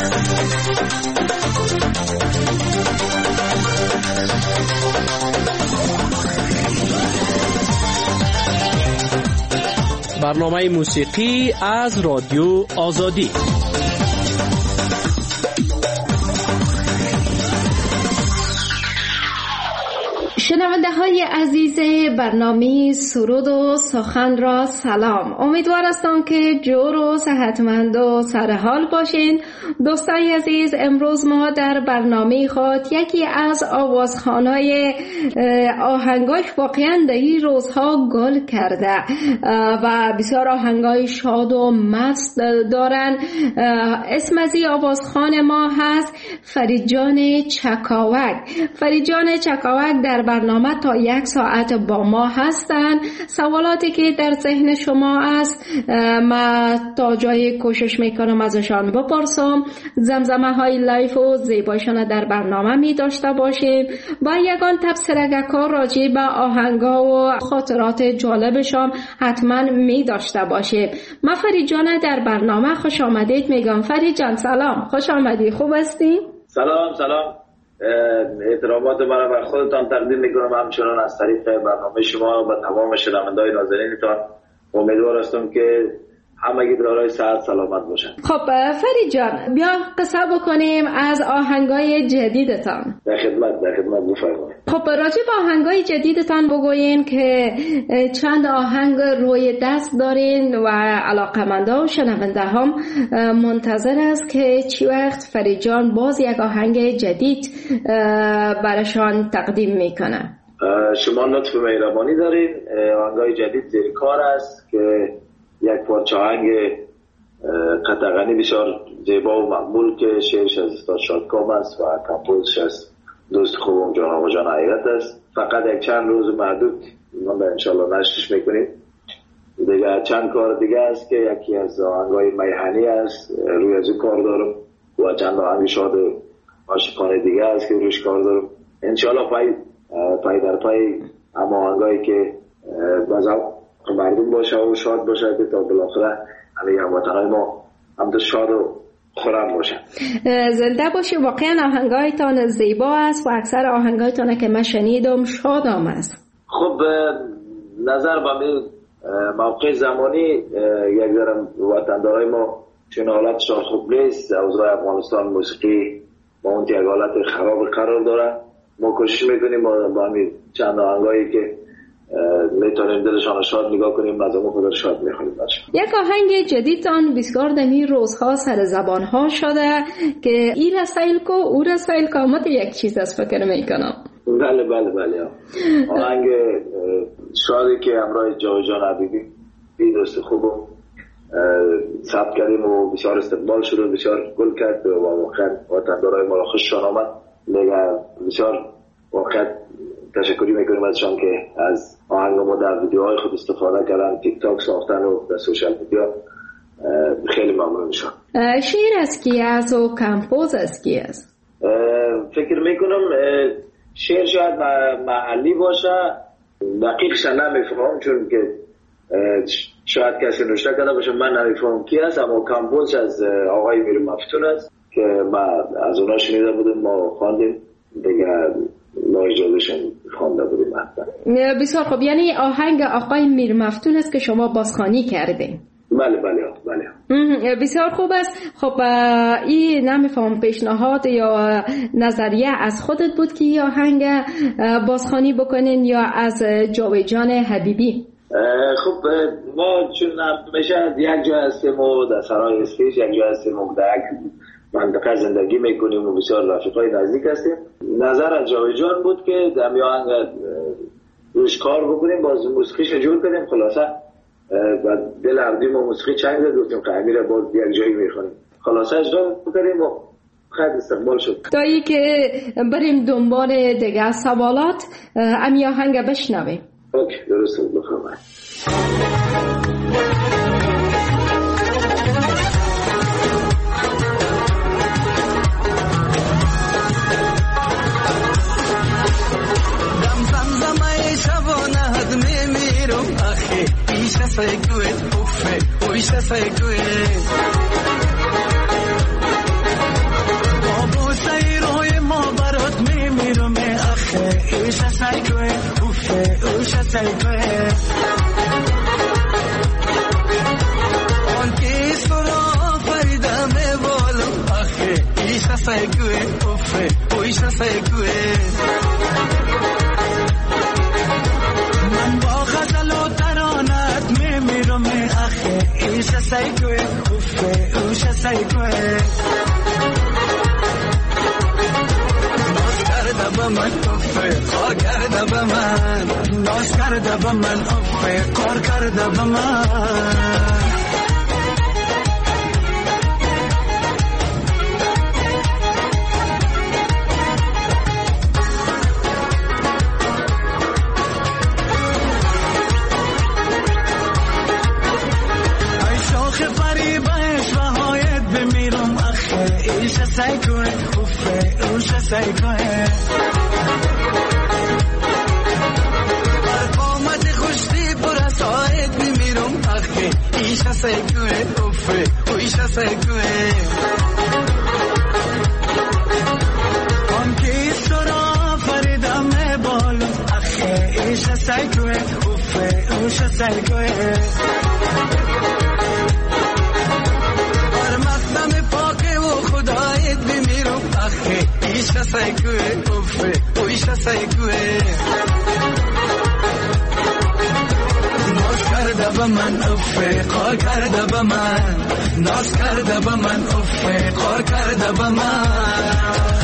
برنامه موسیقی از رادیو آزادی. شنونده های عزیز برنامه سرود و سخن را سلام. امیدوار هستم که جور و صحتمند و سرحال باشین. دوستای عزیز، امروز ما در برنامه خود یکی از آوازخوانای آهنگاش واقعا در این روزها گل کرده و بسیار آهنگای شاد و مست دارن. اسم از این آوازخوان ما هست فرید جان چکاوک. فرید جان چکاوک در برنامه تا 1 ساعت با ما هستن. سوالاتی که در ذهن شما است ما تا جای کوشش میکنم ازشان بپرسم. زمزمه های لایف و زیبایشان در برنامه می داشته باشیم و یگان تبصره کار راجع به آهنگا و خاطرات جالبشان حتما می داشته باشیم. من فرید جان در برنامه خوش آمدید میگم. فرید جان سلام، خوش آمدی، خوب هستی؟ سلام. احترامات من بر خودتان تقدیم میکنم، همچنان از طریق برنامه شما و تمام شنونده‌های ناظرینتان. امیدوار هستم که همگی دارای صحت سلامت باشن. خب فرید جان، بیا قصه بکنیم از آهنگای جدیدتان. در خدمت بفرمایید. خب راجع به آهنگای جدیدتان بگوین که چند آهنگ روی دست دارین و علاقه‌مندا و شنونده هم منتظر است که چی وقت فرید جان باز یک آهنگ جدید براشان تقدیم میکنه. شما لطف مهربانی دارین. آهنگای جدید زیر کار است که یک پارچه آهنگ قطعانی بسیار زیبا و مقبول که شعرش از استاد شادکام است و کمپوزش از دوست خوبم جان آقا جان حقیقت است. فقط یک چند روز محدود ما انشالله نشرش میکنیم. دیگه چند کار دیگه است که یکی از آهنگای میهنی است روی از کار دارم و چند آهنگ شاد عاشقانه دیگه است که روش کار دارم. انشالله پای در پای اما آهنگایی که بازم مردم باشه و شاد باشه که تا بالاخره همه هموطنهای ما هم تو شاد و خورم باشه. زنده باشی. واقعا آهنگایتان زیبا است و اکثر آهنگایتان که من شنیدم شادام است. خب نظر به موقع زمانی یک ذره وطندارای ما چون حالتشان خوب نیست. اوضاع افغانستان موسیقی با اون یک حالت خراب قرار داره. ما کوشش میکنیم با همین چند آهنگایی که میتونیم دلشان شاد نگاه کنیم از اون خود شاد میخونیم. یک آهنگ جدیدتان بسیار دمی روزها سر زبان ها شده که ای رسایل کو او رسایل کو مت یک چیز از فکر میکنم. بله آهنگ شادی که همراه جان حبیبی دوست خوبم ثبت کردیم و بسیار استقبال شد و بسیار گل کرد و واقعا وطندارای ما را خوششان آمد. بسیار واقعا تشکری میکنیم ازشان که از آهنگ ما در ویدیوهای خود استفاده کردن، تیک تاک ساختن و در سوشال میدیا. خیلی ممنون میشم. شعر از کی است و کمپوز از کی است؟ فکر میکنم شعر شاید محلی باشه، دقیقش نمیفهم چون که شاید کسی نوشته کرده باشه، من نمیفهم کی است، اما کمپوز از آقای میر مفتون است که ما از اونا شنیده بودیم، ما خواندیم دیگه نایجازشون خوانده بودیم. بسیار خوب. یعنی آهنگ آقای میر مفتون است که شما بازخوانی کردین؟ بله. بسیار خوب است. خب این نمیفهم پیشنهاد یا نظریه از خودت بود که این آهنگ بازخوانی بکنین یا از جان حبیبی؟ خب ما چون همیشه یک جا هستیم و در سرای اسپیش یک جا هستیم و در یک منطقه زندگی میکنیم و بسیار رفیقای نزدیک هستیم. نظر از جان بود که در آهنگ روش کار بکنیم، باز موسیقیش جور کنیم. خلاصه و دل اردیم و موسیقی چنگ زد گفتیم که امیر باز یک جایی میخونیم. خلاصه اجرا بکنیم و خیلی استقبال شد. دایی که بریم دنبال دیگه سوالات امی آهنگ بشنویم. اوکی درست بود. بفرمایید. سایکوه آن که سرا فریدم بالو آخه ایشا سایکوه افه اویشا سایکوه من با غزل و ترانت میمیرم آخه ایشا سایکوه افه اویشا سایکوه با من افه کار کرده با من ناز کرده با من افه کار کرده با من ای شاخ فریبش و هایت بمیرم اخه ایشه سایکوه افه اوشه سایکوه ایشا سایکوه افه او ایشا سایکوه آن که سرا فریدم بالو اخه ایشا سایکوه افه اوشا سایکوه بر مقدم پاک و خدایت بمیرم اخه ایشا سایکوه افه او ایشا سایکوه کرده با من افه کار کرده با من ناز کرده با من افه کار کرده با من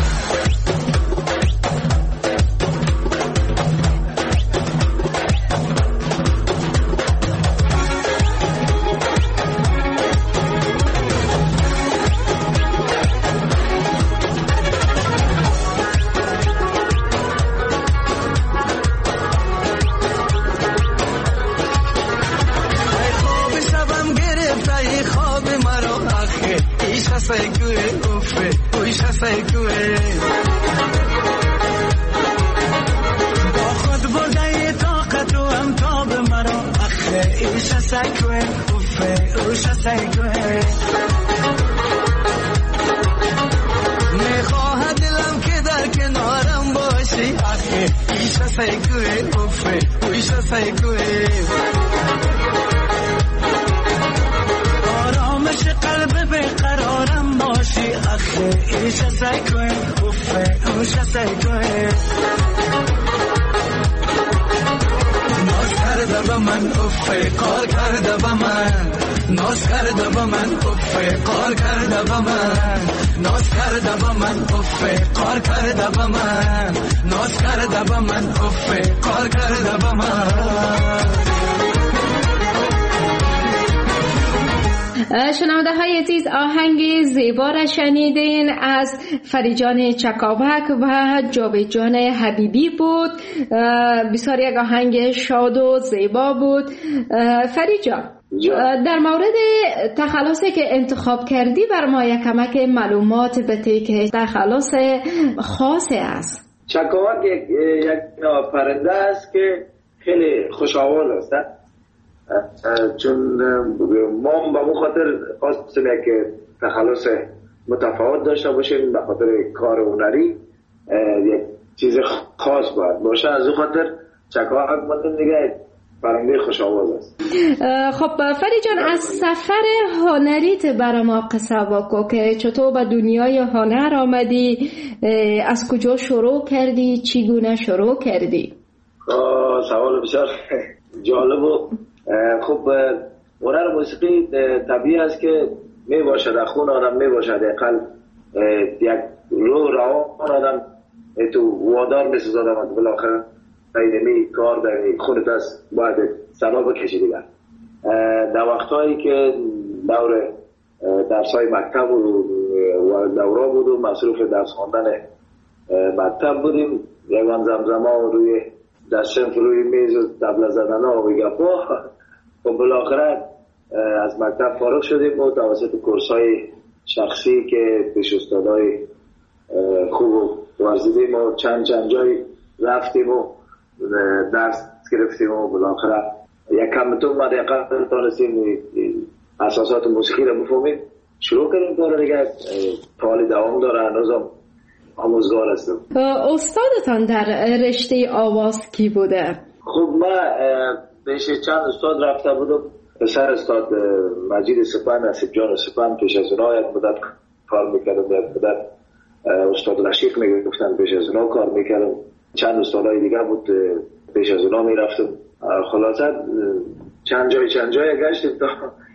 سایکوه افه اویشا سایکوه با خود برده طاقت و امتاب مرا اخه ایشا سایکوه افه اویشا سایکوه میخواهد دلم که در کنارم باشی اخه ایشا سایکوه افه اویشا سایکوه آرامش قلب بقرارم باشی اخه ایشا سایکوه افه اوشا سایکوه ناز کرده با من افه کار کرده با من ناز کرده با من افه کار کرده با من ناز کرده با من افه کار کرده با من ناز کرده با من افه کار کرده با من شنونده های عزیز آهنگ زیبا را شنیدین از فریجان چکاوک و جاویدجان حبیبی بود. بسیار یک آهنگ شاد و زیبا بود. فریجان در مورد تخلصی که انتخاب کردی بر ما یک کمک معلومات بده که تخلص خاصی است. چکاوک یک پرنده است که خیلی خوش‌آواز است، چون ما به خاطر خواستیم که تخلص متفاوت داشته باشیم به خاطر کار هنری یک چیز خاص باید باشه، از اون خاطر چکاوک مدن دیگه پرنده خوش آواز است. خب فری جان از سفر هنریت برای ما قصه بگو که چطور به دنیای هنر آمدی، از کجا شروع کردی، چگونه شروع کردی؟ سوال بسیار جالب و خب هنر موسیقی طبیعی است که می باشد در خون آدم، می باشد اقل یک روان آدم تو وادار می سوزد آمد بالاخره اینمی کار در خونت است باید سنا بکشی دیگر. در وقتهایی که دور درسای مکتب و دوره بود و مصروف درس خواندن مکتب بودیم، یکان زمزما روی دستشنف روی میز و دبله زدن ها و گپا. خب بالاخره از مکتب فارغ شدیم و توسط کورسای شخصی که پیش استادای خوب ورزیدیم و چند جای رفتیم و درس گرفتیم و بالاخره یک کمتون ما دقیقا تانستیم اساسات موسیقی رو بفهمیم، شروع کردیم کار دیگه. حالی دوام داره، هنوزم آموزگار هستم. استادتان در رشته آواز کی بوده؟ خب من پیش چند استاد رفته بودم. پسر استاد مجید سپن، نصیب جان سپن، پیش از اونها یک مدت کار میکردم. یک مدت استاد رشیق میگفتن، پیش از اونها کار میکردم. چند استادای دیگه بود، پیش از اونها میرفتم. خلاصه چند جای گشتیم تا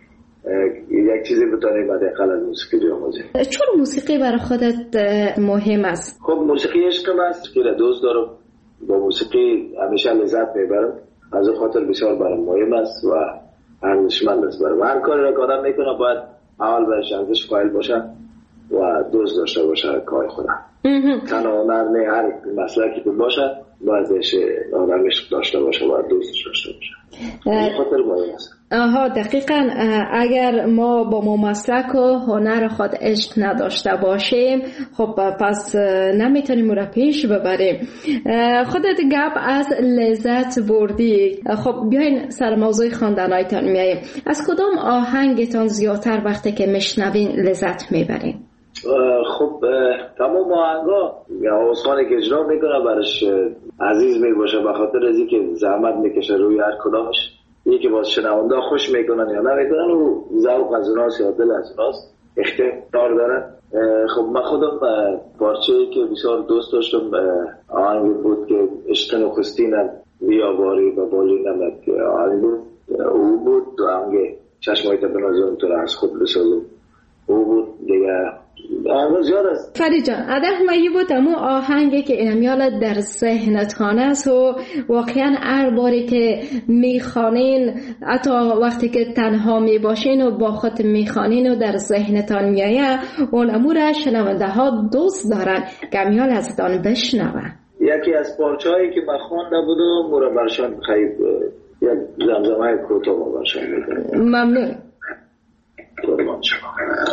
یک چیزی بتونیم حداقل از موسیقی بیاموزیم. چون موسیقی برای خودت مهم است؟ خب موسیقی عشقم است که دوست دارم، با موسیقی همیشه لذت میبرم. از خاطر بسیار برام مهم است و ارزشمند است برام. هر کاری را که آدم میکنه باید اول برش ارزش قائل باشه و دوست داشته باشه کار خودم. تنها هنر نه، هر مسلکی که باشه باید بهش آدم عشق داشته باشه و دوستش داشته باشه. خاطر مهم است. دقیقاً. اگر ما با ما مسلک و هنر خود عشق نداشته باشیم، خب پس نمیتونیم را پیش ببریم. خودت گپ از لذت بردی. خب بیاین سر موضوع خواندنایتان میاییم. از کدام آهنگتان زیادتر وقتی که میشنوین لذت میبرین؟ خب تمام آهنگا آوازخوانی که اجرا میکنه برش عزیز میباشه، به خاطر از اینکه زحمت میکشه روی هر کدامش. یکی باز شنونده خوش میکنن یا نمیکنن و ذوق از اوناست یا دل از اوناست، اختیار دارن. خب من خودم پارچه‌ای که بسیار دوست داشتم آهنگ بود که عشق نخستینم بیاواری و بالی نمک آهنگ بود. او بود آهنگ چشمایت بنازم تو را از خود بسازم. او بود دیگه. آهنگ زیاد است. فرید جان، اده مایی بود امو آهنگی که اینمیال در ذهنتان است و واقعا هر باری که میخوانین، حتی وقتی که تنها میباشین و با خود میخوانین و در ذهنتان میایه، اون امو را شنونده ها دوست دارن که امیال از دان بشنون. یکی از پارچه‌هایی که من خوانده بودم مورا برشان خیلی یک زمزمه کوتاه ما برشان میکنم. ممنون. قربان شما.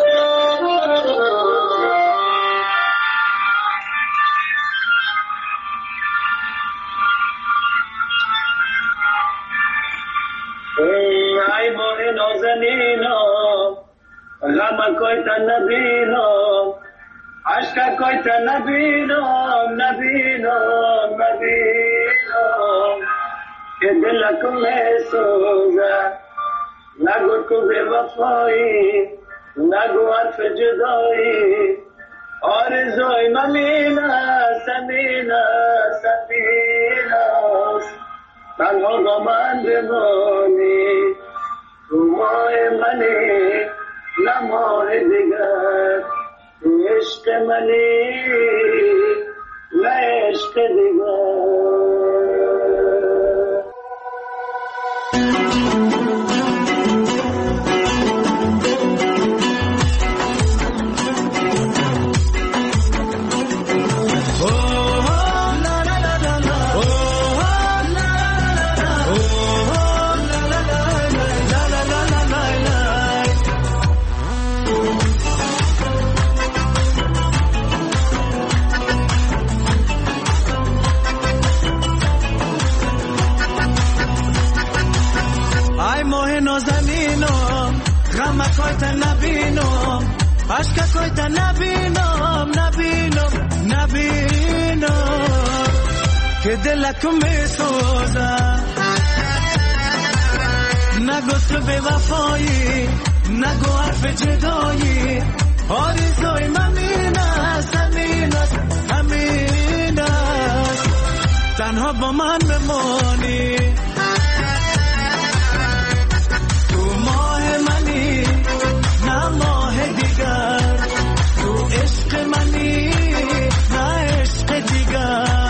ای ماه نازنینم غم کوی تا نبینم، عشق کوی تا نبینم که دلکم سوزه. نگو تو به وفایی، نگو حرف جدایی، آرزوی ممین است تنها با من بمانی. تو ماه منی نه ماه دیگر، تو عشق منی نه عشق دیگر. عشق کوی تا نبینم که دلکم میسوزه. نگو تو به وفایی، نگو حرف جدایی، آرزوی ممین است تنها با من بمانی. تو ماه منی نه ماه دیگر، تو عشق منی نه عشق دیگر.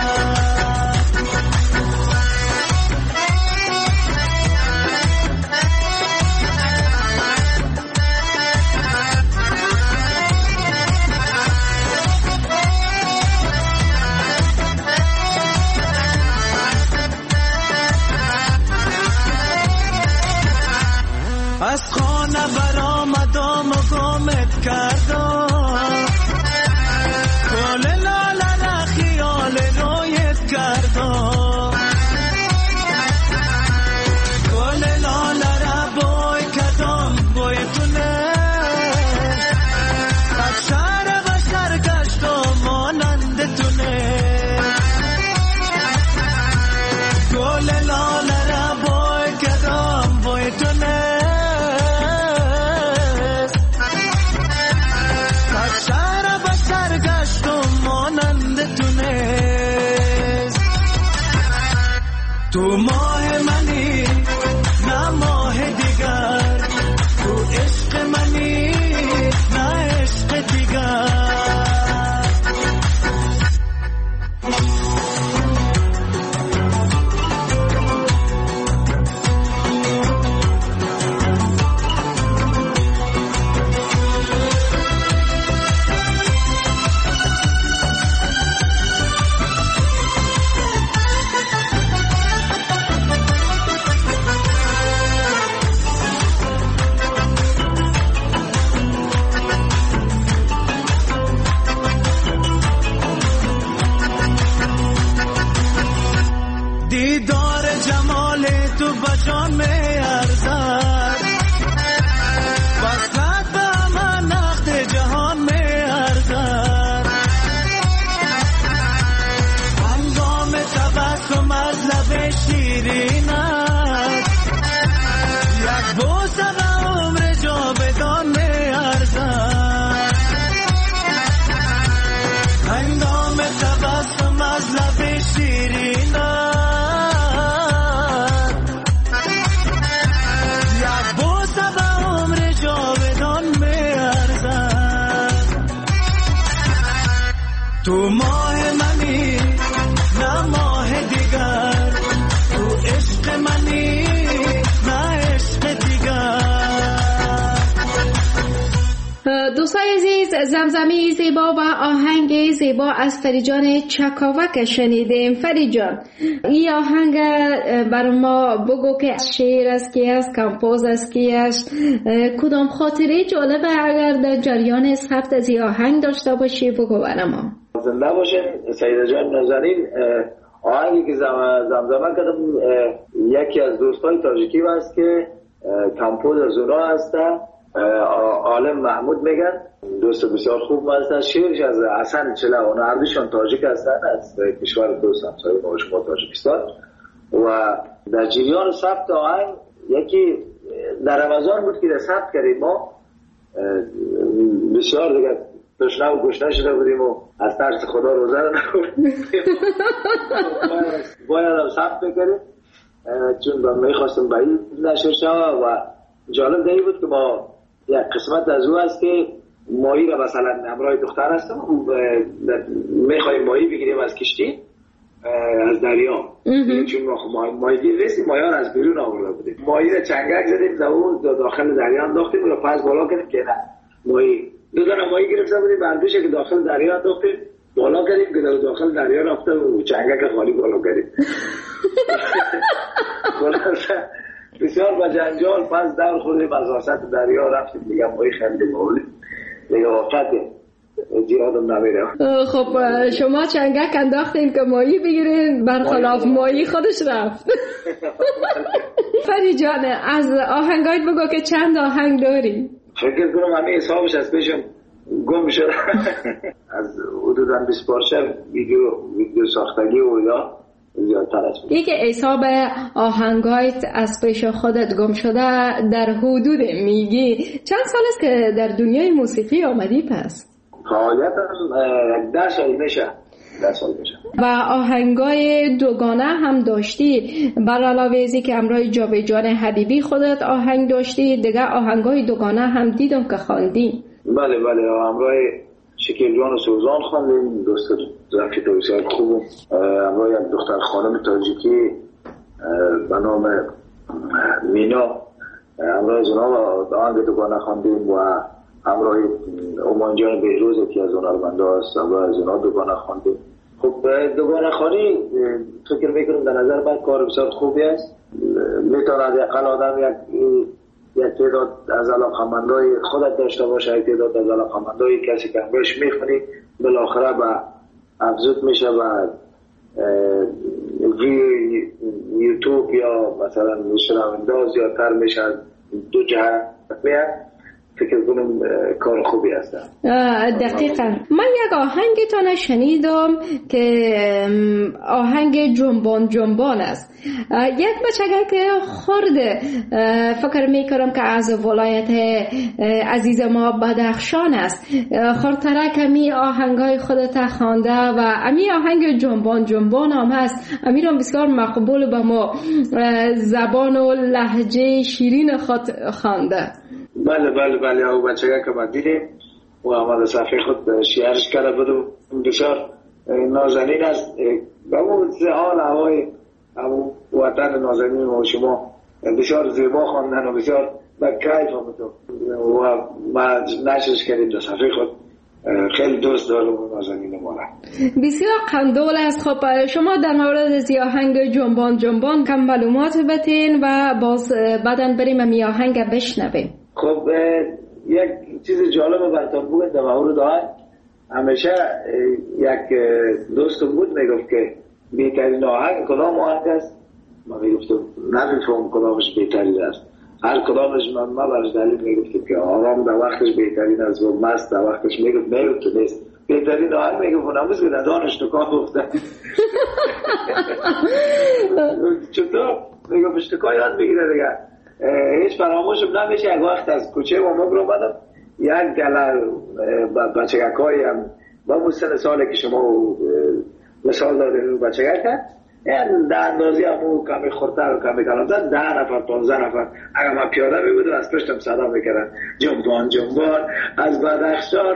تو ماه منی نه ماه دیگر، تو عشق منی نه عشق دیگر. دیدار جمال تو بجان می ارزد، وصلت به من نقد جهان می ارزد. هنگام تبسم از لب شیرینت، یک بوسه به عمر جاودان می ارزد. هنگام تبسم از لب شیرینت، تو ماه منی نه ماه دیگر، تو عشق منی نه عشق دیگر. دوستای عزیز، زمزمه زیبا و آهنگ زیبا از فرید جان چکاوک شنیدیم. فرید جان، این آهنگ بر ما بگو که شعر است کی است، کمپوز است کی است، کدام خاطره جالبه اگر در جریان ثبت از این آهنگ داشته باشی بگو بر ما. زنده باشین سیده جان نازنین. آهنگی که زمزمه کردم یکی از دوستای تاجیکی هست که کمپوز از اونا هسته، عالم محمود میگن، دوست بسیار خوب هستن. شعرش از حسن چله، اونا هردوشان تاجیک هستن، از کشور دوست همسایه ما شما تاجیکستان. و در جریان ثبت آهنگ یکی در رمضان بود که ثبت کردیم ما، بسیار دیگه تشنه و گشنه شده بودیم و از ترس خدا روزه رو نخوردیم، باید هم ثبت بکریم چون میخواستم به این نشر شود. و جالب دیگه بود که ما یک قسمت از او هست که ماهی را مثلا همراه دختر هستم میخواییم ماهی بگیریم از کشتی از دریا، چون ماهی گیر نیستیم، ماهیان از بیرون آورده بودیم. ماهی را چنگک زدیم داخل دریا انداختیم و پس بالا کردیم که نه ماهی دو دانه ماهی گرفته بودیم، بردوشه که داخل دریا انداختیم بالا کردیم که در داخل دریا رفته و چنگک خالی بالا کردیم. بسیار با جنجال پس دور خوردیم از وسط دریا رفتیم دیگه ماهی خریدیم آوردیم دیگه وقته جیادم نمیره. خب شما چنگک انداختین که ماهی بگیرین، برخلاف ماهی خودش رفت. فرید جان، از آهنگایت بگو که چند آهنگ داری؟ فکر کنم همه حسابش از پیشم گم شد. از حدوداً 20 پارچه ویدیو ساختگی و یا زیادتر است. یک حساب آهنگایت از پیش خودت گم شده در حدود میگی چند سال است که در دنیای موسیقی آمدی پس؟ فعالیتم 10 سال میشه. و آهنگای دوگانه هم داشتی، بر علاوه ازی که همراه جاویدجان حبیبی خودت آهنگ داشتی، دیگه آهنگای دوگانه هم دیدم که خواندی. بله همراه شکیل جان و سوزان خواندیم، دوست رفیق بسیار خوب، همراه یک دختر خانم تاجیکی به نام مینا، همراه از اونا آهنگ دوگانه خواندیم و همراه امان جان بهروز که از هنرمنده هست همراه از اونا دوگانه خواندیم. خب دوگانه خوانی فکر میکنم در نظر من کار بسیار خوبی است، میتواند یقل آدم یک تعداد از علاقمندای خودت داشته باشه، یک تعداد از علاقمندای کسی که همراهش میخونی بالاخره به افزود میشه و یوتیوب یا مثلا شنونده زیادتر میشه، دو جهت میاد فکر کنم کار خوبی هست. دقیقاً. من یک آهنگتان شنیدم که آهنگ جنبان جنبان است. یک بچگه که خورده فکر میکنم که از ولایت عزیز ما بدخشان است، خورتره کمی آهنگای خودت خوانده و امی آهنگ جنبان جنبان هم هست. امیر هم بسیار مقبول به ما زبان و لهجه شیرین خود خوانده. بله او بچگه که من دیدیم و آمده صفحه خود شیرش کرده بودم، بسیار نازنین است و اون حال هوای وطن نازنین و شما بسیار زیبا خواندن و بسیار با کیف آمده و ما نشرش کردیم در صفحه خود. خیلی دوست دارم نازنین ما را. بسیار قندول است. خب شما در مورد از آهنگ جنبان جنبان کم معلومات بتین و باز بعدن بریم امی آهنگ بشنویم. خب یک چیز جالب براتون بگم در مورد آهنگ. همیشه یک دوستم بود میگفت که بهترین آهنگ کدام آهنگ است؟ من میگفتم نمیفهم کدامش بهترین است. هر کدامش من برش دلیل میگفتم که آرام در وقتش بهترین است و مست در وقتش میگفت که نیست. بهترین آهنگ میگفت نموز که ندانش تو کار گفتن. چطور؟ میگفت اشتکا یاد بگیره دیگه. هیچ فراموشم نمیشه. یک وقت از کوچه و مگر اومدم یک گله بچگک های هم با اون سال که شما مثال دارید بچگک هست در اندازی همون کمی خورتر و کمی کلامتر 10 نفر 15 نفر اگر من پیاده میبودم از پشتم صدا میکردن جنبان جنبان از بدخشان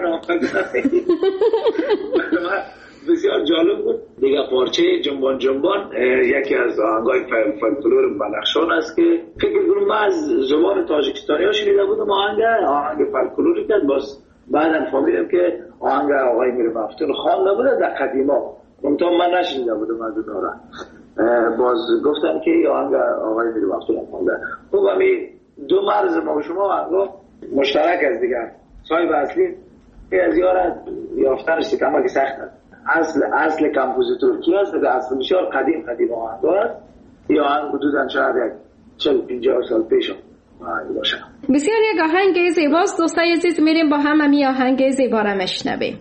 بسیار جالب بود دیگه. پارچه جنبان جنبان یکی از آهنگای فولکلور بدخشان است که فکر کنم من از زبان تاجیکستانی ها شنیده بودم آهنگ فولکلوری که باز بعدم فهمیدم که آهنگ آقای میر مفتون خوانده بوده در قدیما، منتها من نشنیده بودم از اونها را. باز گفتم که آهنگ آقای میر مفتون خوانده. خب همین دو مرز ما و شما آهنگا مشترک است دیگه. صاحب اصلی از یارت یافتنش کما که سخت است. اصل کمپوزیتور کی است؟ اصل بسیار قدیم آهنگ است. یا آهنگ حدوداً شاید 40-50 سال پیش باشه. بسیار یک آهنگ زیباست. دوستای عزیز میریم با هم امی آهنگ زیبا را میشنویم.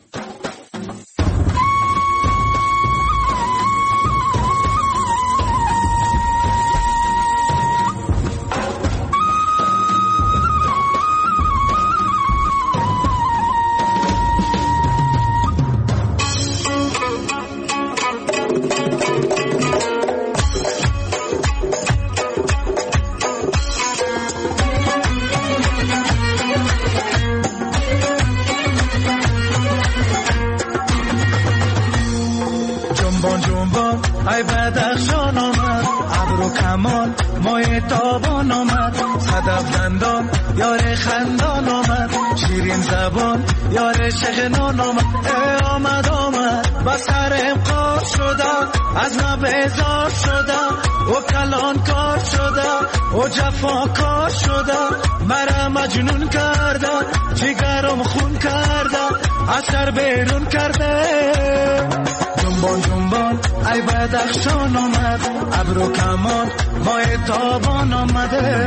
ای بدخشان آمد ابر و کمان مای تابان آمد صدف دندان یار خندان آمد شیرین زبان یار شغنان آمد آمد با سرم قار شده از ما بیزار شده و کلان کار شده و جفا کار شده مرا مجنون کرده جگرم خون کرده از سر بیرون کرده جنبان جنبان ای بدخشان آمد ابر و کمان مای تابان آمده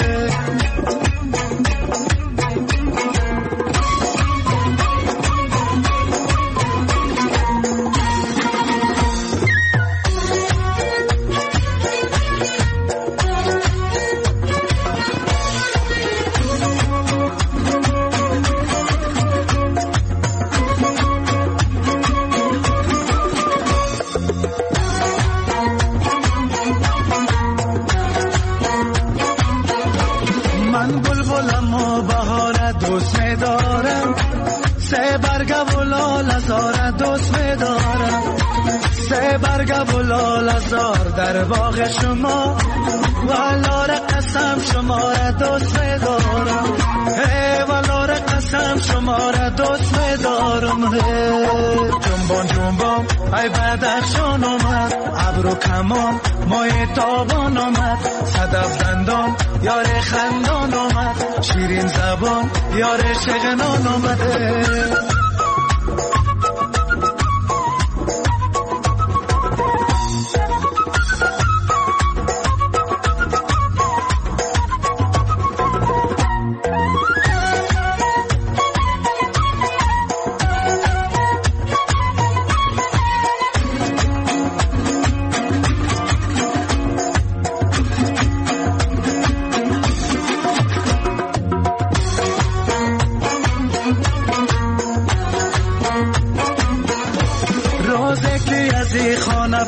در باغ شما والار قسم شما را دوست می‌دارم والار قسم شما را دوست می‌دارم جنبان جنبان ای بدخشان آمد ابر و کمان مای تابان آمد صدف دندان یار خندان آمد شیرین زبان یار شغنان آمده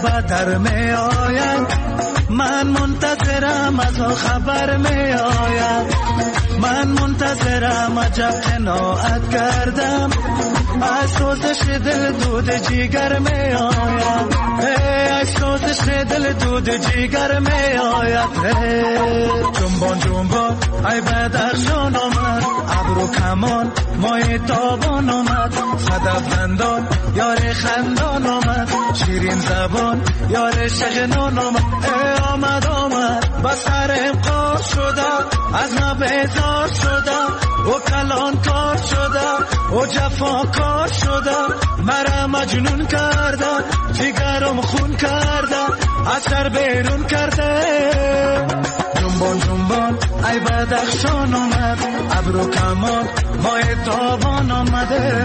به در می آید من منتظرم از خبر می آید من منتظرم عجب قناعت کردم از سوزش دل دود جیگر می آید از سوزش دل دود جیگر می آید جنبان جنبان ای بدخشان آمد ابرو کمان مای تابان آمد صدف دندان یار خندان آمد شیرین زبان یار شغنان آمد آمد آمد با سرم قار شده از ما بیزار شده و کلان کار شده و جفا کار شده مرا مجنون کرده جگرم خون کرده از سر بیرون کرده جنبان جنبان ای بدخشان آمد ابرو کمان مای تابان آمده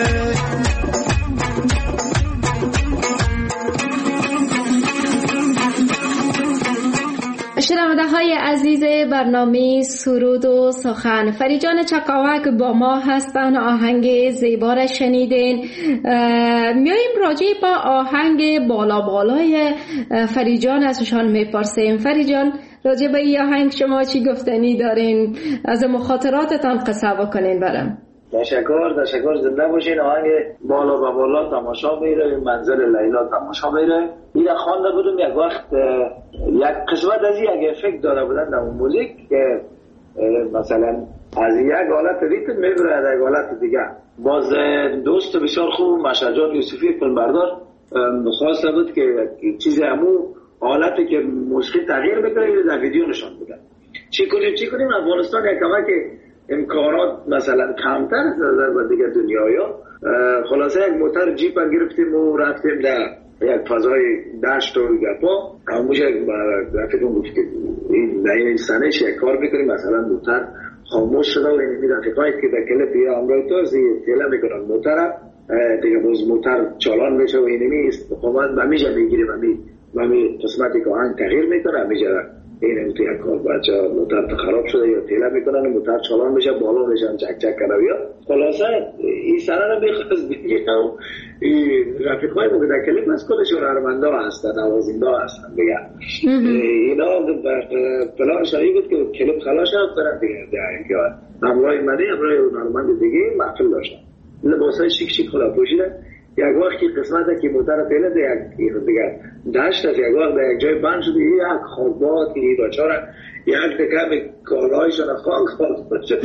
شنونده های عزیز برنامه سرود و سخن، فریجان چکاوک با ما هستن. آهنگ زیبا را شنیدین. میاییم راجع با آهنگ بالا بالای فریجان ازشان میپرسیم. فریجان، راجع به این آهنگ شما چی گفتنی دارین؟ از مخاطراتتان قصه بکنین برام. تشکر زنده باشین. آهنگ بالا و بالا تماشا میره، منزل لیلا تماشا میره. این خوانده بودم یک وقت، یک قسمت از یک افکت داره بودن در موزیک که مثلا از یک حالت ریتم میبره از یک حالت دیگه. باز دوست بسیار خوب مشهدجان یوسفی فیلمبردار خواسته بود که چیز همون حالتی که موسیقی تغییر بکنه در ویدیو نشان بده. چی کنیم افغانستان یک کمک امکانات مثلا کمتر از دیگه دنیایا. خلاصه یک موتر جیپ گرفتیم و رفتیم در یک فضای دشت و گپا. همونش رفتیم بود که این سنش یک کار بکنیم، مثلا موتر خاموش شده و این رفیقایی که در کلپ یا امرای تازی تیله میکنن موتر دیگه باز موتر چالان میشه و اینمی استقامت همیشه میگیریم همی قسمتی که آهنگ تغییر میکنه همیشه این تو یک کار بچه موتر خراب شده یا تیله میکنن و موتر چالان میشه بالا میشن چک چک کنه بیا. خلاصه این سنه رو میخواست دیگه رفیقای ما که در کلیپ از کلشون هنرمنده هستن، نوازنده هستن دیگه. اینا پلان شایی بود که کلیپ خلاص شد برن دیگه همراه منی همراه هنرمند دیگه محفل داشتن، لباسای شیک شیک خدا پوشیدن. یک وقتی قسمت که موتر پیله دیگه داشت از یک وقت در یک جای بند شده یک خوابات که این بچاره یک دکم کالایشان خاک شد.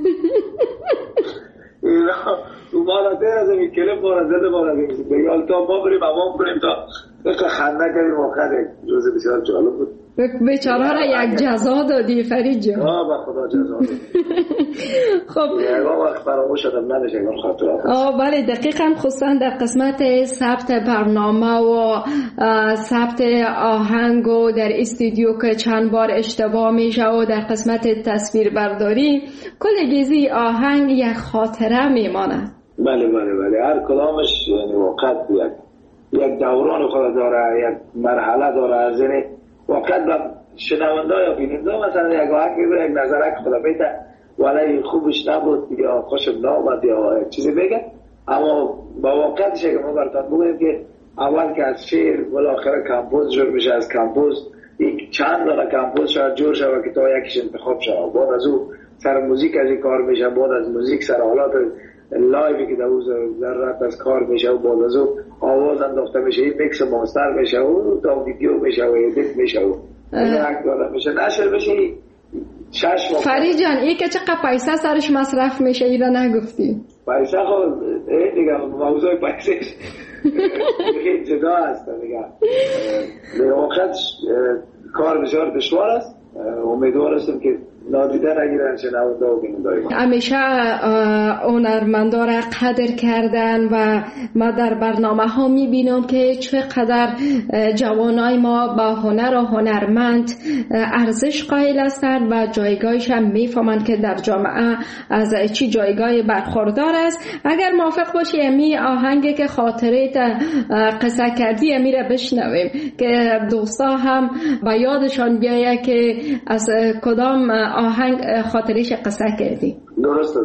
اینا تو مالا دیر از این کلپ مالا زده مالا دیگه تا ما بریم امام کنیم تا خنده کنیم. واقعا روز بسیار جالب بود. بیچاره را یک جزا دادی فرید جان. با خدا جزا دادی. خب یک وقت فراموش شدم نداشت یک خاطرات. بله دقیقاً، خصوصا در قسمت ثبت برنامه و ثبت آهنگ و در استودیو که چند بار اشتباه میشه و در قسمت تصویر برداری کل گیزی آهنگ یک خاطره میماند. بله هر کلامش یعنی واقعا یک دوران خود داره، یک مرحله داره. از این واقعا با شنونده یا بیننده مثلا یک آهنگ یک نظرک خدا بیده ولی خوبش نبود یا خوشم نامد یا چیزی بگه، اما با واقعیتش که ما براتون بگویم که اول که از شعر بالاخره کمپوز جور میشه، از کمپوز یک چند دانه کمپوز شاید جور شود که تا یکیش انتخاب شود، بعد از او سر موزیک از این کار میشه، بعد از موزیک سر حالات لایوی که در ذرات از کار میشه و بعد از او آواز انداخته میشه، این میکس ماستر میشه و تا ویدیو میشه و ادیت میشه و یک داده میشه نشر میشه. فرید جان این که چقدر پیسه سرش مصرف میشه اینا نگفتی؟ پیسه خود دیگه موضوع پیسه جدا هست دیگه. به واقع کار بسیار دشوار است. امیدوار هستم که نادیده نگیرن شنونده و بیننده ما. همیشه هنرمندا را قدر کردن و ما در برنامه ها میبینم که چقدر جوانای ما با هنر و هنرمند ارزش قائل هستند و جایگاهش هم میفهمند که در جامعه از چی جایگاه برخوردار است. اگر موافق باشی امی آهنگی که خاطره قصه کردی امی را بشنویم که دوستا هم به یادشان بیاید که از کدام آهنگ خاطرش قصه کردی. درسته.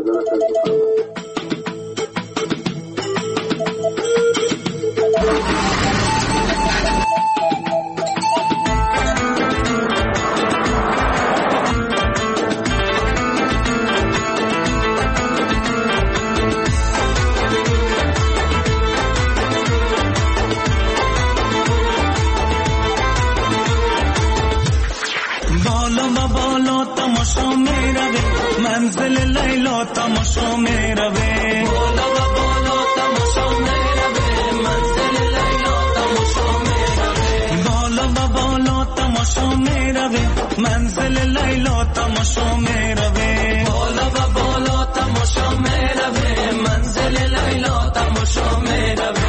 لیلا تماشا میروه بالا و بالا تماشا میروه منزل لیلا تماشا میروه بالا و بالا تماشا میروه منزل لیلا تماشا میروه بالا و بالا تماشا میروه منزل لیلا تماشا میروه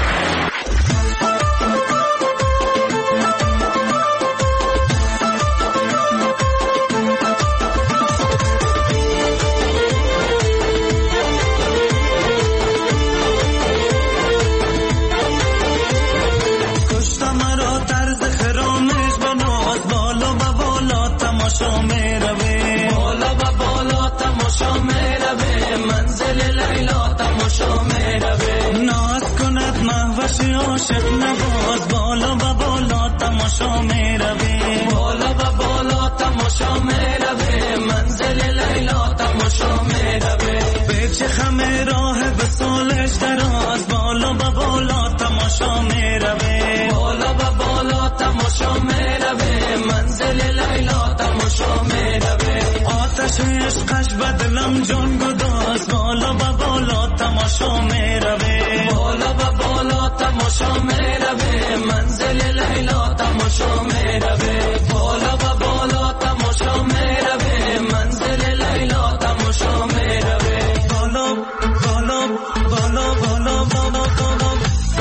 عاشق نواز بالا و بالا تماشا میروه بالا و بالا تماشا میروه منزل لیلا تماشا میروه به چه خمه راه به سالش دراز بالا و بالا تماشا میروه بالا و بالا تماشا میروه منزل لیلا تماشا میروه آتش عشقش بدلم جان گداز بالا و بالا تماشا میروه بالا و بالا تماشا میروه منزل لیلا تماشا میروه بالا و بالا تماشا میروه منزل لیلا تماشا میروه بالا بالا بالا بالا بالا بالا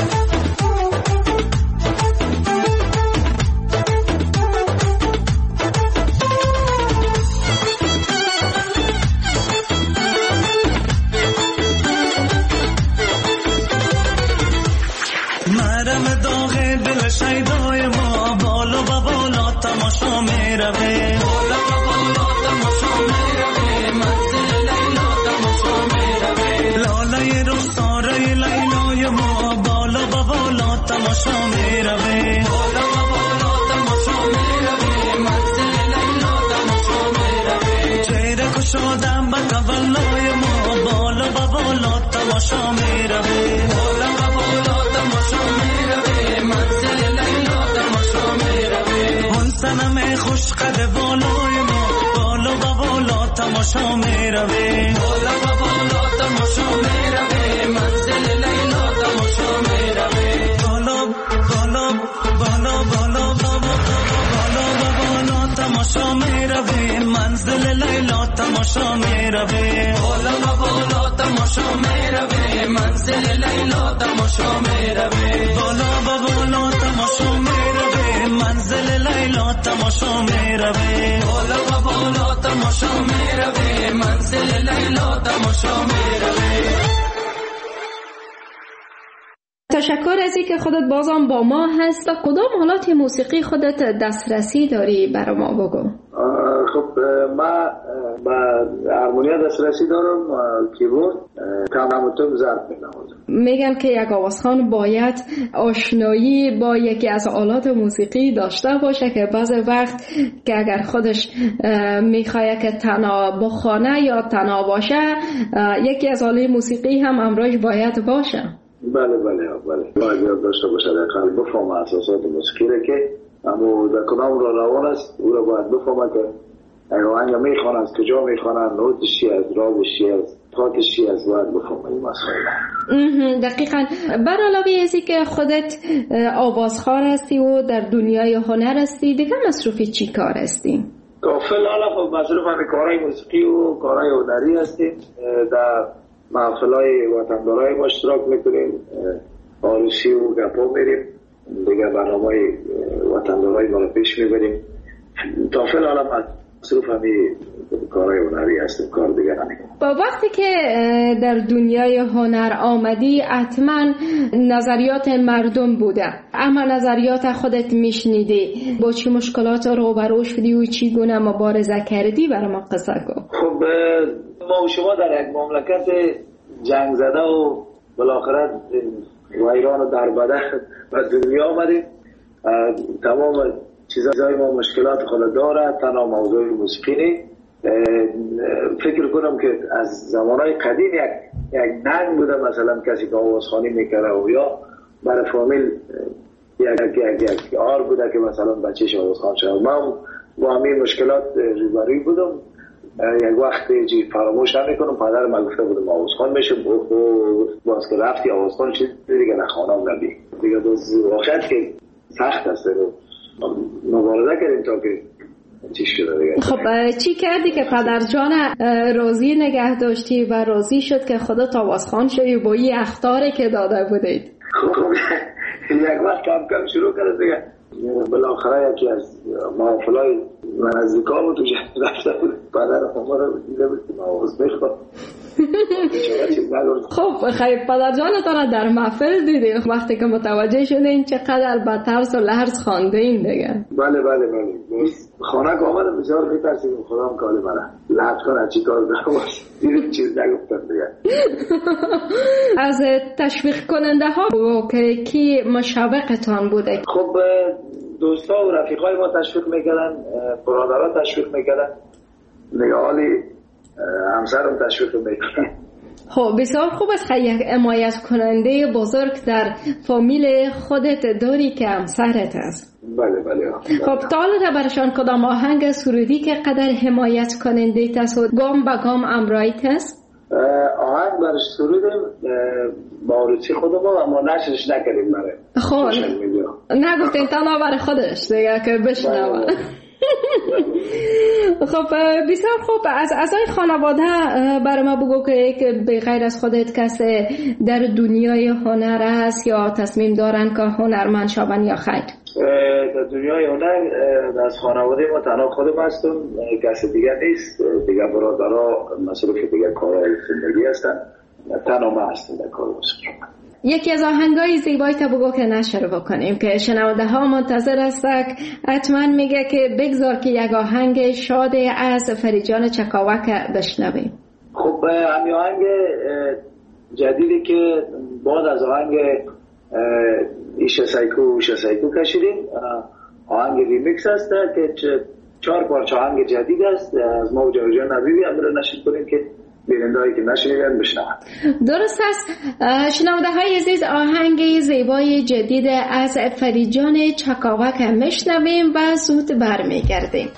شیدای ما بالا و بالا تماشا میروه بالا و بالا تماشا میروه منزل لیلا تماشا میروه لالای رخساره لیلای ما بالا و بالا تماشا میروه بالا و بالا تماشا میروه منزل لیلا تماشا میروه چهره کشادم به تولای ما بالا و بالا تماشا میروه بالا و بالا تماشا میروه منزل لیلا تماشا میروه اون سنم خوش قد بالای ما بالا و بالا تماشا میروه بالا و بالا تماشا میروه منزل لیلا تماشا میروه بالا بالا بالا بالا بالا و بالا تماشا میروه منزل لیلا تماشا میروه بالا و بالا تماشا میروه منزل لیلا تماشا میروه بالا و بالا تماشا میروه منزل لیلا تماشا میروه بالا و بالا تماشا میروه منزل لیلا تماشا میروه. تشکر از اینکه خودت بازم با ما هست. کدام حالات موسیقی خودت دسترسی داری برای ما بگو؟ خب من با هارمونیا دسترسی دارم، کیبورد، تمام ضرب می‌نوازم. میگن که یک آوازخوان باید آشنایی با یکی از آلات موسیقی داشته باشه که بعض وقت که اگر خودش میخواد که تنها بخوانه یا تنها باشه یکی از آلات موسیقی هم همراهش باید باشه. بله باید داشته باشه، در قلب بفهم اساسات موسیقی را که اما در کدام را روان است او را باید بفهمه که آهنگ میخوانه از کجا میخوانه، نوتش چی است، رازش چی است، تاتش چی است، باید بفهمه این مسائل. دقیقاً. بر علاوه ازی که خودت آوازخوان هستی و در دنیای هنر هستی، دیگه مصروف چی کار هستی؟ فعلا مصروف همین کارهای موسیقی و کارهای هنری هستیم. در محفلهای وطندارای ما اشتراک میکنیم، عروسی و گپا میریم، دیگه برنامه‌های وطندارای ما رو پیش میبریم. تا فعلا مصروف همین کارهای هنری هستیم، کار دیگه نمیکنیم. با وقتی که در دنیای هنر آمدی حتما نظریات مردم بوده، اما نظریات خودت میشنیدی، با چی مشکلات روبرو شدی و چی گونه مبارزه کردی؟ برای ما قصه کن. خب ما و شما در یک مملکت جنگ زده و بالاخره ویران و دربده به دنیا آمدیم. تمام چیزهای ما مشکلات خود داره، تنها موضوع موسیقی نی. فکر کنم که از زمانهای قدیم یک ننگ بوده، مثلا کسی که آوازخوانی میکره و یا برای فامیل یک آر بوده که مثلا بچهش آوازخوان شد. من با همین مشکلات روبروی بودم. یک وقت چی فراموش نمیکنم. پدرم گفته بود آوازخوان میشم، باز که رفتی آوازخوان چیز دیگه نخوانم نبی دیگه. واقعیت که سخت است رو مبارزه کردیم تا که چی شده دیگه. خب چی کردی که پدر جان راضی نگه داشتی و راضی شد که خودت آوازخوان شدی با این اخطاری که داده بودید؟ خب یک وقت کم شروع کرد دیگه. بالاخره یکی از محافلای من از ذکا بود توی رفته بود، پدر خمار رو دیده بود که آواز بخواد. خب خیلی پدر جانتان در محفل دیدی وقتی که متوجه شدین چقدر با ترس و لرز خوانده این دیگه؟ بله خانه که آمدم بسیار میترسیدم خودم کالی منه لحظ کنه چی کار دارم دیدم چیز نگفتم دیگه. از تشویق کننده ها که کی مشابقتان بوده؟ خب دوستا و رفیقای ما تشویق میکردن، برادرها تشویق میکردن، نگاهالی همسرم تشویق میکردن. خب بسیار خوب است که یک حمایت کننده بزرگ در فامیل خودت داری که همسرت است. بله. خب تا حالا برشان کدام آهنگ سرودی که قدر حمایت کننده است و گام به گام امرایت است؟ آهنگ برش سرودیم با روچی خودم اما نشرش نکردیم برای خب نگفتین تنها برای خودش دیگه که بشنوه. خب بسیار خوب. از این خانواده برای ما بگو که به غیر از خودت کسی در دنیای هنر است یا تصمیم دارن که هنرمند شوند یا خیر؟ در دنیای هنر از خانواده ما تنها خودم هستم، کسی دیگه نیست. دیگه برادرها مصروف دیگه کارهای زندگی هستن، تنها ما هستم در کار موسیقی. یکی از آهنگای زیبایی تا بگو که نشر بکنیم که شنونده ها منتظر هستن. حتما میگه که بگذار که یک آهنگ شاد از فریجان چکاوک بشنویم. خب همین آهنگ جدیدی که بعد از آهنگ ایشه سایکو کشیدیم، آهنگ ریمیکس هست که 4 پارچه آهنگ جدید است از ما و جاویدجان حبیبی. هم نشید کنیم که بینندهایی که نشنیدن بشنوند. درست است. شنونده های عزیز آهنگ زیبای جدید از فریجان چکاوک میشنویم و زود برمیگردیم.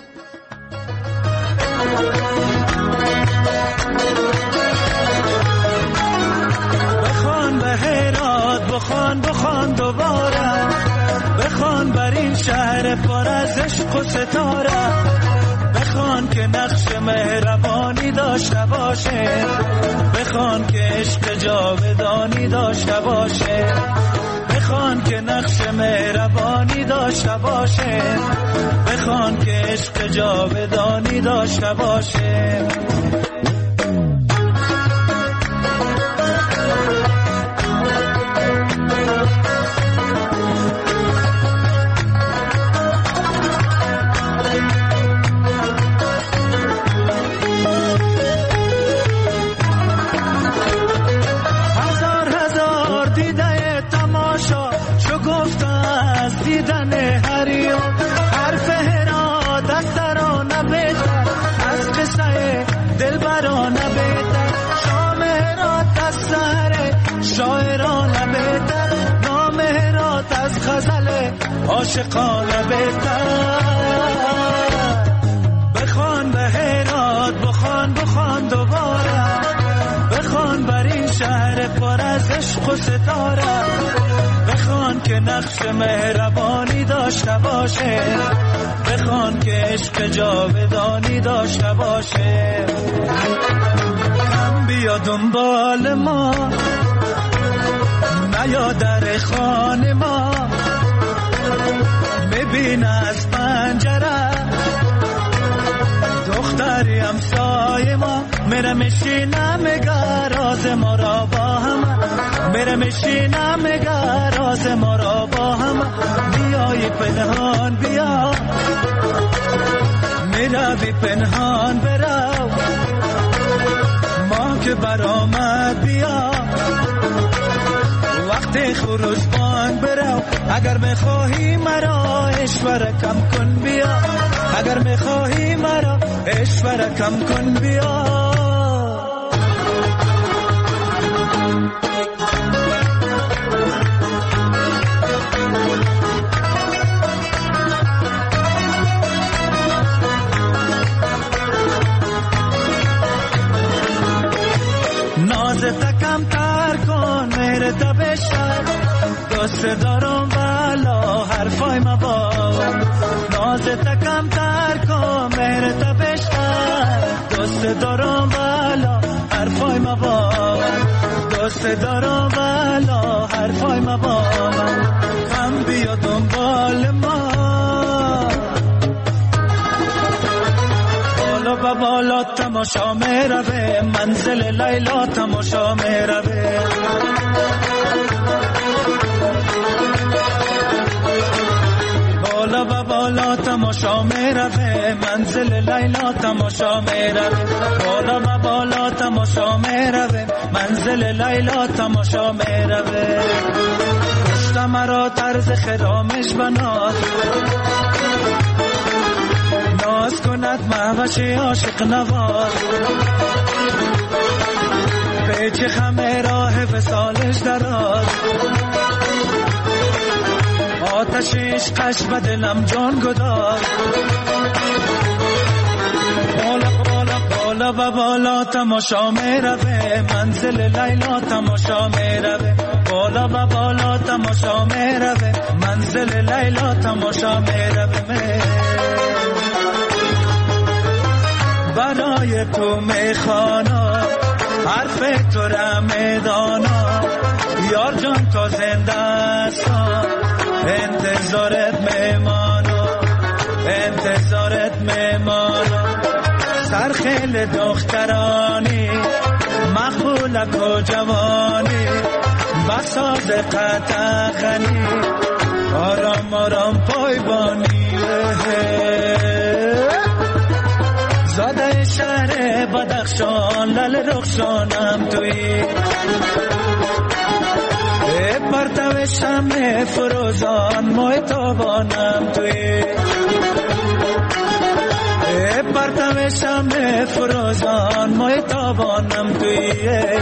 بخوان به هرات، بخوان دوباره، بخوان بر این شهر پر از عشق و ستاره، بخوان که نقش مهربانی داشته باشه، بخوان که عشق جاودانی داشته باشه، بخوان که نقش مهربانی داشته باشه، بخوان که عشق جاودانی داشته باشه. عاشقانه بهتر. بخوان به هرات، بخوان دوباره، بخوان بر این شهر پر از عشق و ستاره، بخوان که نقش مهربانی داشته باشه، بخوان که عشق جاودانی داشته باشه. کم بیا دنبال ما، نیا در خانه ما، ببین از پنجره دختری همسایه ما، میره میشینه میگه راز ما را با هم، میره میشینه میگه راز ما را با هم. بیای پنهان بیا، میره بی پنهان برو، ما که برآمد بیا، وقت خروج بانگ برو. اگر میخواهی مرا اشوره کم کن بیا، اگر میخواهی مرا اشوره کم کن بیا. مهر تبشم دوست دارم والا حرفای مباور ناز تکم تر کن مهر تبشم دوست دارم والا حرفای مباور دوست دارم والا حرفای مباور هم بیا دنبال ما بالا و بالا تماشا میروه منزل لیلا تماشا میروه بالا و بالا تماشا میروه منزل لیلا تماشا میروه بالا و بالا تماشا میروه منزل لیلا تماشا میروه پشت مرا طرز خرامش بناد ناز کند مهوش عاشق نواز پیچ خمه راه وصالش دراز آتش عشقش به دلم جان گداز بالا بالا بالا و بالا تماشا میروه منزل لیلا تماشا میروه بالا و بالا تماشا میروه منزل لیلا تماشا میروه برای تو میخوانا حرف تو را میدانا یار جان تو زنده هستم انتظارت میمانا انتظارت میمانا سرخیل دخترانی مخولک و جوانی بساز قطعخنی آرام آرام پایبانی زاده شهر بدخشان لل رخشانم توی پرتو شمع فروزان موی تابانم توی پرتو شمع فروزان موی تابانم توی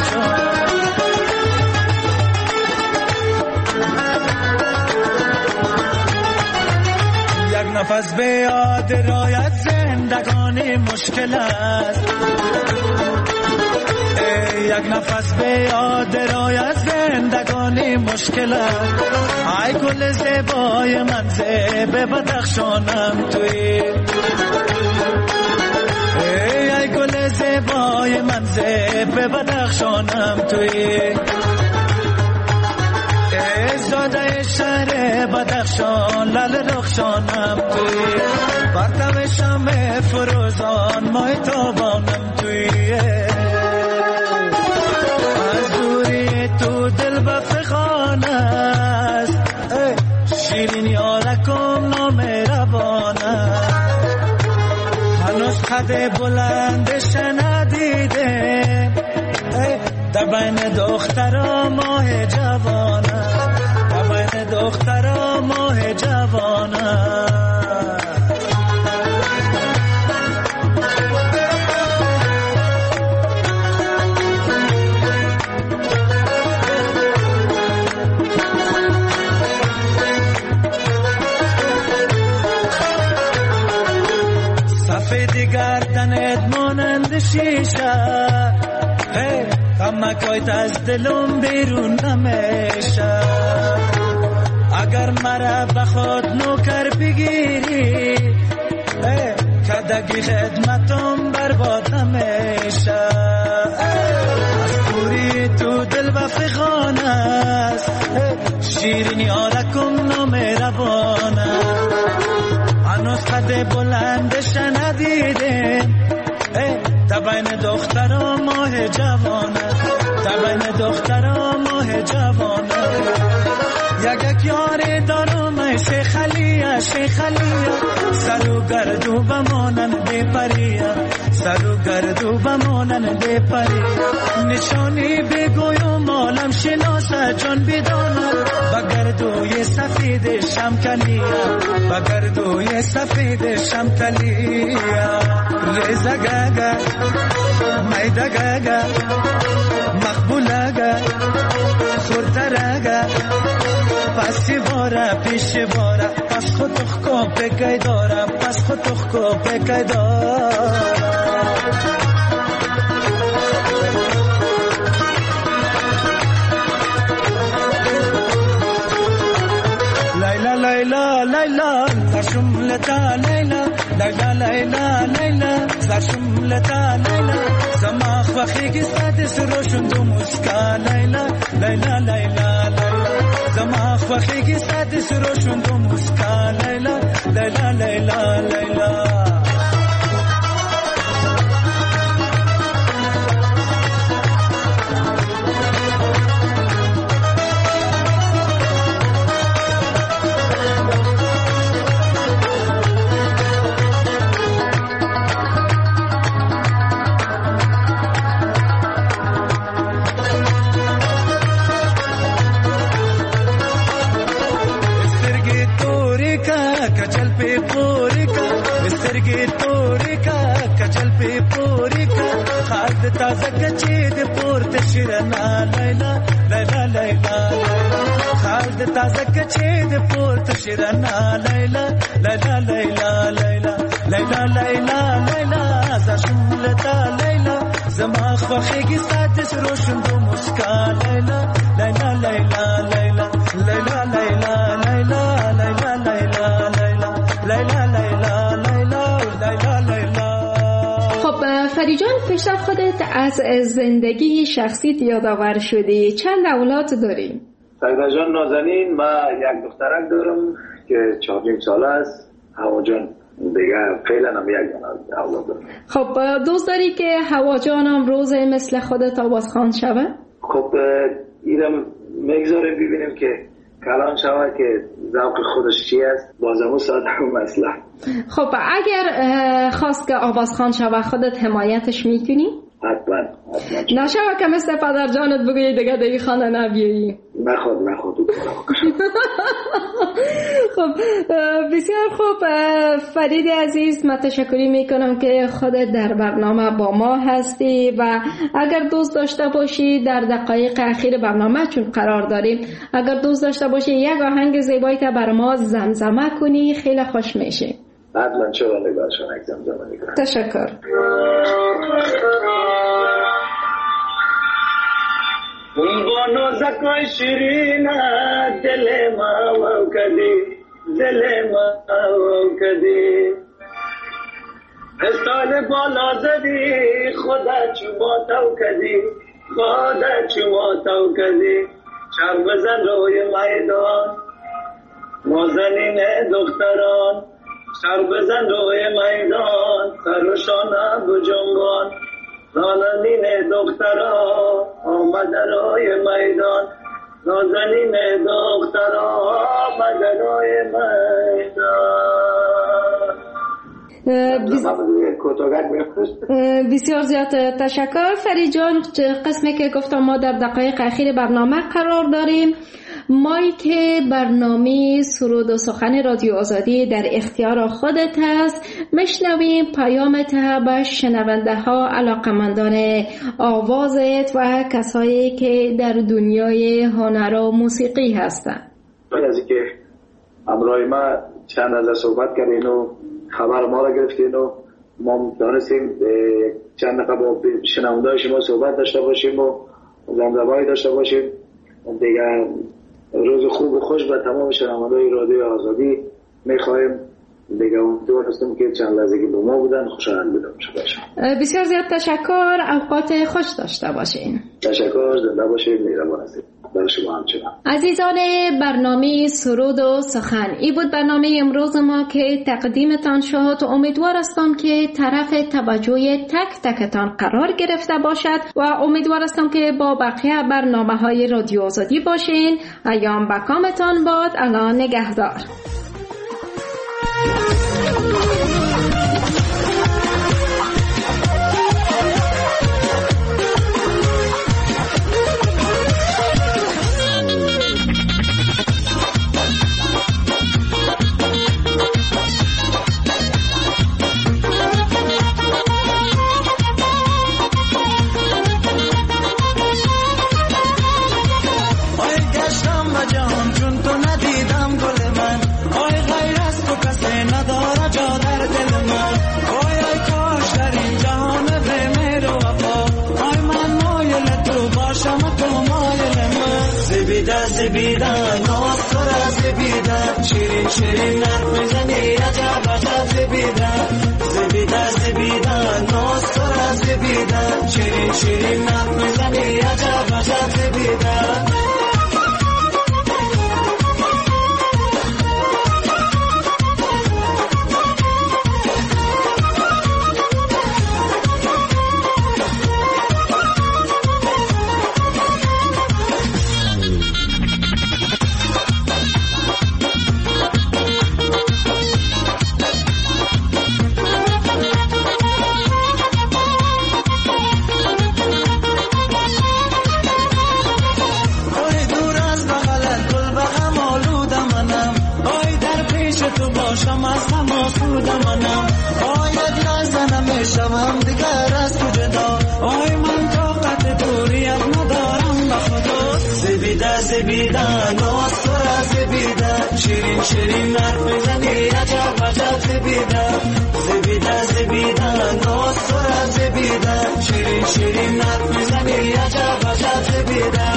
یک نفس به یاد رایت زندگانی مشکل است یک نفس به یاد رایت زندگانی مشکل است ای گل زیبای من زیب بدخشانم توی ای گل زیبای من زیب بدخشانم توی زاده شهر بدخشان لل رخشانم توی پرتو شمع فروزان مای تابانم توی از دوری تو دل بفخان است شیرین یارکم نامهربان است هنوز قد بلندش ندیده در بین دخترا ماه جوانه در بین دخترا ماه جوانه سفید گردنت مانند شیشه غمکایت از دلم بیرون نمیشه اگر مرا بخواد نوکر بگیری کدگی خدمتم برباد نمیشه از دوری تو دل بفخان است شیرین یارکم نامهربان هنوز قد بلندش ندیدم تبین دخترا ماه جوانه تبین دخترا ماه جوانه یک یاری دارم شیخلیه شیخلیه سرو گردو بمانند پریه سرو گردو بمانند پریه نشانی بگویم عالم شناسه چون بداند بگردوی سفید شمکلیه بگردوی سفید شمکلیه ریزه گاگا میده گاگا مقبوله گا خورتره گا پسی باره پیش باره پس خودخ کو پکی دارم پس خودخ کو پکی دارم شملتا لیلا لیلا لیلا لیلا زر شملتا لیلا زماخ وخیگی سادس روشن دو مسکا لیلا لیلا لیلا لیلا زماخ وخیگی سادس روشن دو مسکا لیلا لیلا لیلا لیلا تازه کچې د پورته شیرنا لیلا لیلا لیلا خال د تازه کچې د پورته شیرنا لیلا لیلا لیلا لیلا لیلا لیلا لیلا ز شملتا لیلا زما خوخېږي ساتس روشن دو مسکا لیلا لیلا لیلا لیلا لیلا لیلا لیلا لیلا لیلا لیلا لیلا لیلا لیلا. فری جان، پیش از خودت از زندگی شخصیت یادآور شدی. چند اولاد داری؟ سعیده جان نازنین، من یک دخترک دارم که 4 ساله است. هوا جان دیگه فعلا هم یک اولاد دارم. خب دوست داری که هوا جان هم روز مثل خودت آوازخوان شوه؟ خب اینم میگذاره ببینیم که کلان شوه که ذوق خودش چی است، بازمو ساعت هم مسئله. خب اگر خواست که آوازخوان شوه خودت حمایتش میکنی؟ حتما. نشوه که مثل پدر جانت بگویی دیگه دیگه خانه نبیایی. نخواد خب بسیار خوب. فرید عزیز، من تشکری میکنم که خودت در برنامه با ما هستی و اگر دوست داشته باشی در دقایق اخیر برنامه چون قرار داریم، اگر دوست داشته باشی یک آهنگ زیبایی تا بر ما زمزمه کنی خیلی خوش میشه. حتما چرا نگاهشان یک زمزمه میکنم. تشکر. اون با نازکای شیرین دل ما و کدی دل ما و کدی استال بالا زدی خدا چما تو کدی خدا چما تو کدی چرب بزن روی میدان نازنین دختران چرب بزن روی میدان سرشانه بجنبان نازنین دختران آمده روی میدان نازنین دختران آمده روی میدان. بسیار زیاد تشکر فرید جان. قسمی که گفتم ما در دقایق اخیر برنامه قرار داریم. مایی که برنامه سرود و سخن رادیو آزادی در اختیار خودت هست، مشنویم پیامت به شنونده ها، علاقمندان آوازت و کسایی که در دنیای هنر و موسیقی هستند. از اینکه همراه ما چند از صحبت کردین و خبر ما را گرفتین و ما دانستیم چند دقیقه با شنونده شما صحبت داشته باشیم و زمزمه‌ای داشته باشیم. دیگر روز خوب و خوش به تمام شنوندگان رادیو آزادی می‌خوایم. دیگه امیدوار هستم که چند لحظه که با ما بودن خوشحال بودم. بسیار زیاد تشکر. اوقات خوش داشته باشین. تشکر. زنده باشید. مهربان هستید. برای شما همچنان. عزیزان برنامه سرود و سخن، این بود برنامه امروز ما که تقدیمتان شد. امیدوار هستم که طرف توجه تک تکتان قرار گرفته باشد و امیدوار هستم که با بقیه برنامه‌های رادیو آزادی باشین. ایام بکامتان باد. الله نگهدار. گشتم و جهان چون تو ندیدم گل من. زبیده ناز تو را زبیده شیرین شیرین حرف میزنی عجب عجب زبیده زبیده زبیده ناز تو را زبیده شیرین شیرین حرف میزنی عجب عجب زبیده زبیده ناز تو را زبیده شیرین شیرین حرف میزنی عجب عجب زبیده زبیده زبیده ناز تو را زبیده شیرین شیرین حرف میزنی عجب عجب زبیده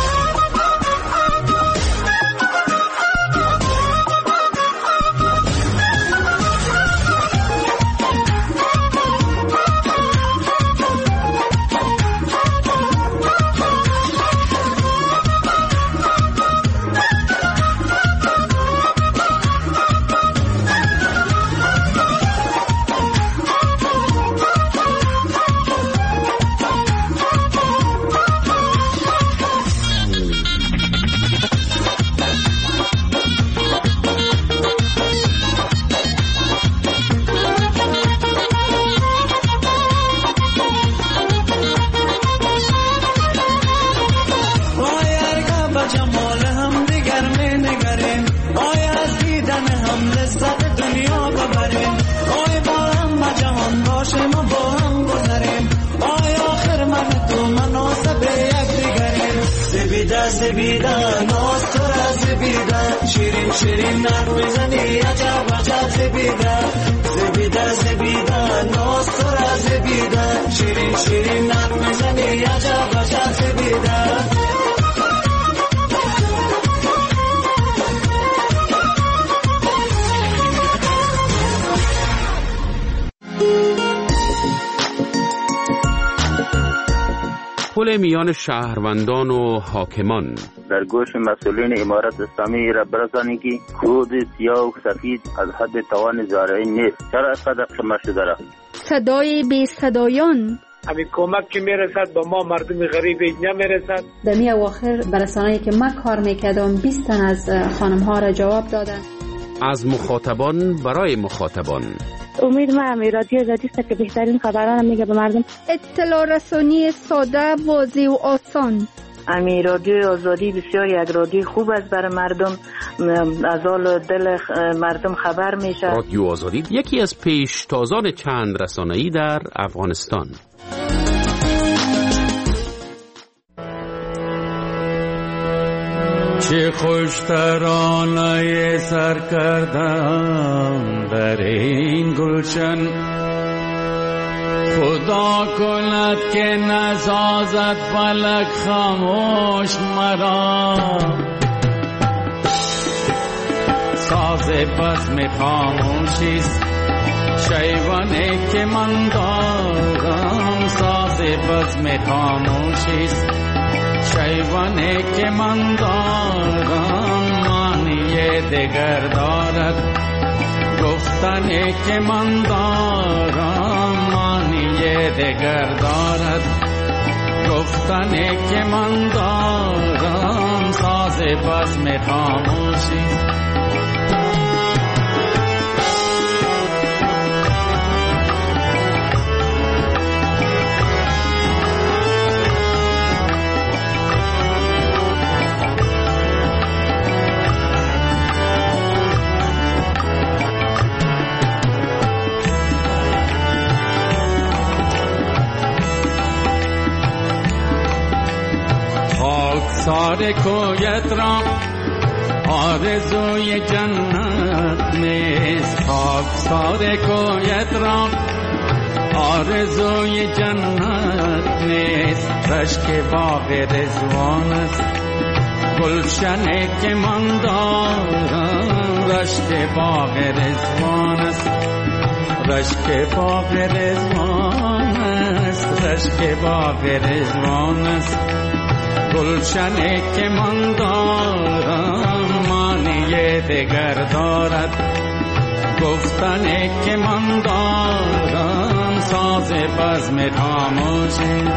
زبیده ناز تو را زبیده شیرین شیرین حرف میزنی عجب عجب زبیده زبیده زبیده ناز تو را زبیده شیرین شیرین حرف میزنی عجب عجب زبیده پل میان شهروندان و حاکمان. در گوش مسئولین امارت اسلامی را برسانید که کود سیاه و سفید از حد توان زارعی نیست. چرا اینقدر شمار شده را؟ صدای بی صدایان. همین کمک که میرسد به ما مردم غریب نمیرسد. در می اواخر برسانه‌ای که من کار میکردم 20 تن از خانم ها را جواب دادن. از مخاطبان برای مخاطبان. امید من رادیو آزادی است که بهترین خبران میگه به مردم. اطلاع رسانی ساده، واضح و آسان. رادیو آزادی بسیار یک رادیو خوب است برای مردم، از حال دل مردم خبر میشه. رادیو آزادی یکی از پیشتازان چند رسانه‌ای در افغانستان. چه خوش ترانه سر کردم در این گلشن، خدا کند که نسازد فلک خاموش مرا. ساز بزم خاموشیست شیوانی که من دارم، ساز بزم خاموشیست شیوانی که من دارم. معنی دگر دارد گفتنی که من دارم، معنی دگر دارد گفتنی که من دارم. ساز بزم خاموشیست. سار کویت را آرزوی جنت نیست، خاک سار کویت را آرزوی جنت نیست. رشک باغ رضوان است گلشنی که من دارم رشک باغ رضوان است، رشک باغ رضوان است، رشک باغ رضوان است. گلشنی که من دارم معنی دگر دارد، گفتنی که من دارم ساز بزم خاموشی.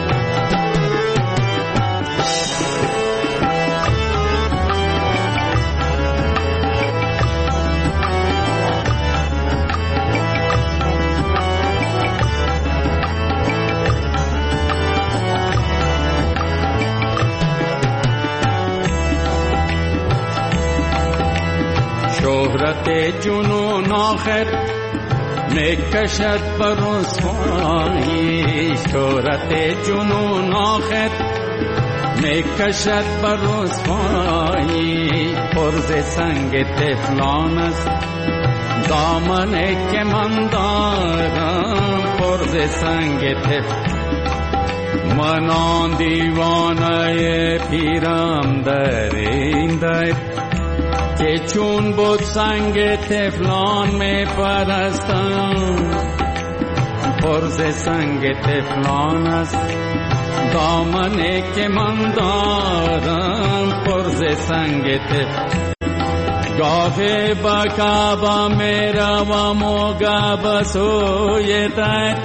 شهرت جنون آخر میکشد بر رسوایی، شهرت جنون آخر میکشد بر رسوایی. پرز سنگ طفلان است دامنی که من دارم، پرز سنگ طفل. من آن دیوانه پیرم در این در که چون بود سنگ طفلان می پرستم، پرز سنگ طفلان است دامنی که من دارم، پرز سنگ طفل. گاهی با کعبه می روم و گاه سوی در،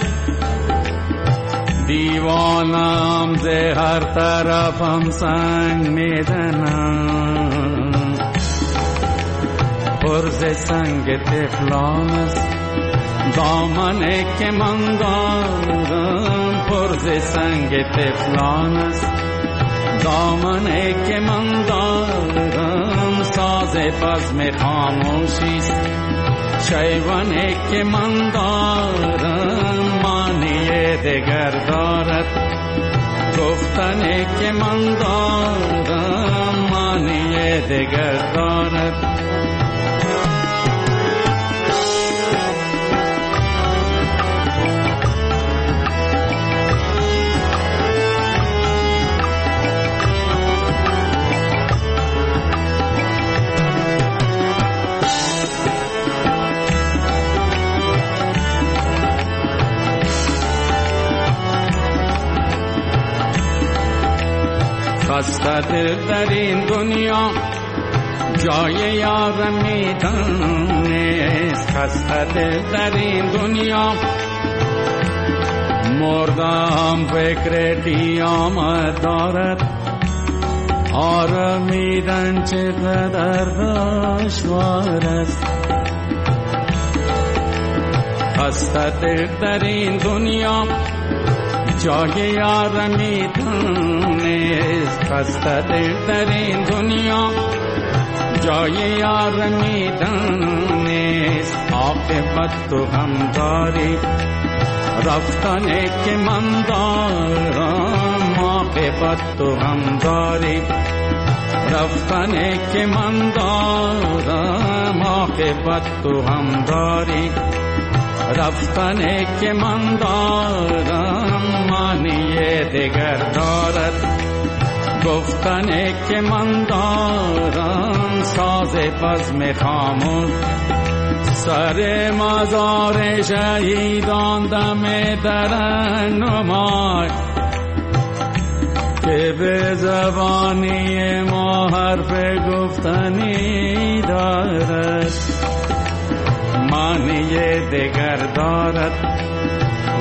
دیوانم ز هر طرفم سنگ می زنم، پرز سنگ طفلان است دامنی که من دارم، پرز سنگ طفلان است دامنی که من دارم ساز بزم خاموشی است. شیوانی که من دارم معنی دگر دارد، گفتنی که من دارم معنی دگر دارد. خسته دل در این دنیا جای یار میدانست، خسته دل در این دنیا مردم فکر قیامت دارد. آرمیدن چقدر دشوار است، خسته دل در این دنیا جای یار میدانست، خسته دل در این دنیا جای یار میدانست. عاقبت تو هم داری رفتنی که من دارم، عاقبت تو هم داری رفتنی که من دارم، عاقبت تو هم داری رفتنی که من دارم معنی دگر دارد، گفتنی که من دارم ساز بزم خاموش. سر مزار شهیدان دم در نمای که به زبانی ما حرف گفتنی دارد، معنی دگر دارد،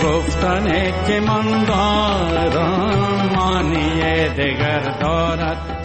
گفتنی که من دارم معنی دگر دارد.